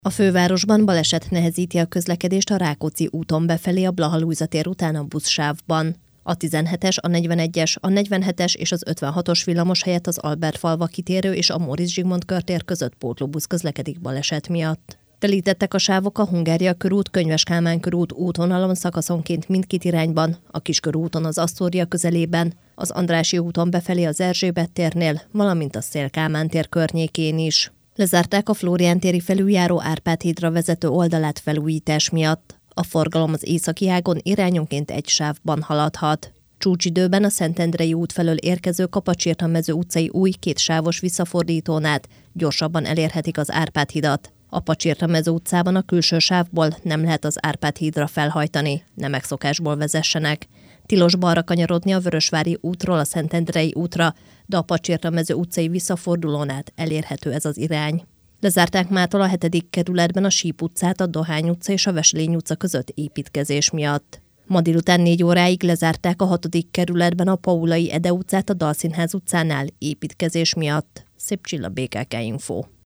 A fővárosban baleset nehezíti a közlekedést a Rákóczi úton befelé a Blaha-Lujza tér után a buszsávban. A 17-es, a 41-es, a 47-es és az 56-os villamos helyett az Albertfalva kitérő és a Móricz Zsigmond körtér között pótlóbusz közlekedik baleset miatt. Telítettek a sávok a Hungária körút, Könyves Kálmán körút útvonalon szakaszonként mindkét irányban, a Kiskörúton az Asztória közelében, az Andrássy úton befelé az Erzsébet térnél, valamint a Széll-Kálmán tér környékén is. Lezárták a Flórián téri felüljáró Árpád hídra vezető oldalát felújítás miatt. A forgalom az északi ágon irányonként egy sávban haladhat. Csúcsidőben a Szentendrei út felől érkező Kapacsirta-mező utcai új kétsávos visszafordítón át gyorsabban elérhetik az Árpád hidat. A Pacsirta-mező utcában a külső sávból nem lehet az Árpád hídra felhajtani, ne megszokásból vezessenek. Tilos balra kanyarodni a Vörösvári útról a Szentendrei útra, de a Pacsirta-mező utcai visszafordulón át elérhető ez az irány. Lezárták mától a 7. kerületben a Síp utcát, a Dohány utca és a Veselény utca között építkezés miatt. Ma délután 4 óráig lezárták a 6. kerületben a Paulai Ede utcát, a Dalszínház utcánál építkezés miatt. Szép Csilla, BKK Info.